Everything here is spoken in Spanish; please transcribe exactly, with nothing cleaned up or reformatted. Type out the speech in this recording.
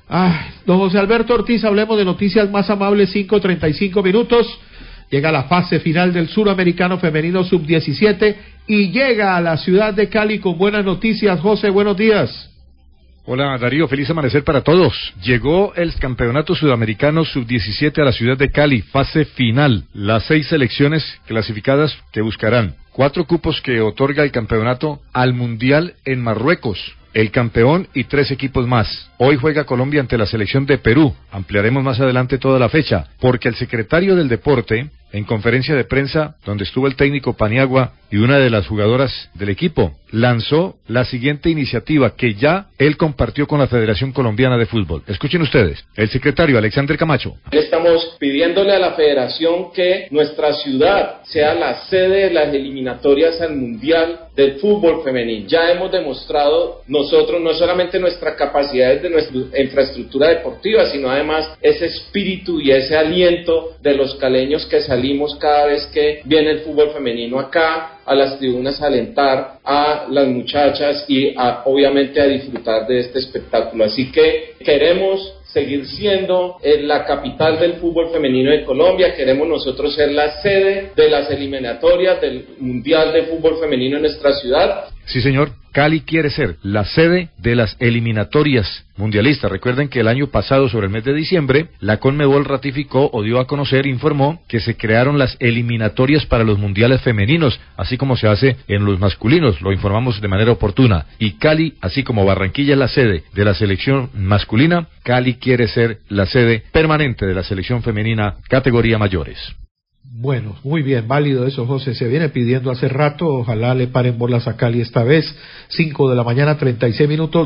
Ay, don José Alberto Ortiz, hablemos de noticias más amables, cinco treinta y cinco minutos. Llega la fase final del Suramericano Femenino sub diecisiete y llega a la ciudad de Cali con buenas noticias. José, buenos días. Hola Darío, feliz amanecer para todos. Llegó el Campeonato Sudamericano sub diecisiete a la ciudad de Cali, fase final. Las seis selecciones clasificadas que buscarán cuatro cupos que otorga el campeonato al Mundial en Marruecos. El campeón y tres equipos más. Hoy juega Colombia ante la selección de Perú. Ampliaremos más adelante toda la fecha, porque el secretario del deporte, en conferencia de prensa, donde estuvo el técnico Paniagua y una de las jugadoras del equipo, lanzó la siguiente iniciativa que ya él compartió con la Federación Colombiana de Fútbol. Escuchen ustedes, el secretario Alexander Camacho. Estamos pidiéndole a la Federación que nuestra ciudad sea la sede de las eliminatorias al Mundial del fútbol femenino. Ya hemos demostrado nosotros no solamente nuestra capacidad de nuestra infraestructura deportiva, sino además ese espíritu y ese aliento de los caleños que salimos cada vez que viene el fútbol femenino acá, a las tribunas a alentar a las muchachas y a, obviamente a disfrutar de este espectáculo. Así que queremos seguir siendo en la capital del fútbol femenino de Colombia, queremos nosotros ser la sede de las eliminatorias del Mundial de Fútbol Femenino en nuestra ciudad. Sí, señor. Cali quiere ser la sede de las eliminatorias mundialistas. Recuerden que el año pasado, sobre el mes de diciembre, la Conmebol ratificó o dio a conocer, informó que se crearon las eliminatorias para los mundiales femeninos, así como se hace en los masculinos, lo informamos de manera oportuna. Y Cali, así como Barranquilla es la sede de la selección masculina, Cali quiere ser la sede permanente de la selección femenina categoría mayores. Bueno, muy bien, válido eso, José. Se viene pidiendo hace rato, ojalá le paren bolas a Cali esta vez. Cinco de la mañana, treinta y seis minutos.